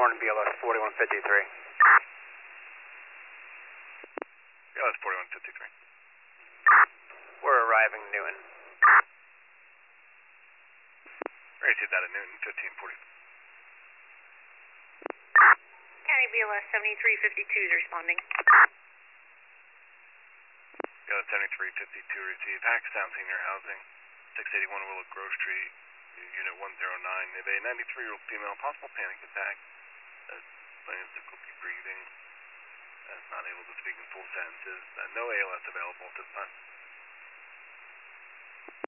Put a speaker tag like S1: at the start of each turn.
S1: Warren, BLS 4153.
S2: BLS 4153.
S1: We're arriving Newton.
S2: Received that at Newton, 1540.
S3: County BLS 7352 is responding.
S2: BLS 7352 received. Hackettstown Senior Housing, 681 Willow Grove Street, Unit 109. They have a 93-year-old female, possible panic attack. Explains difficulty breathing. Not able to speak in full sentences. No ALS available at this time.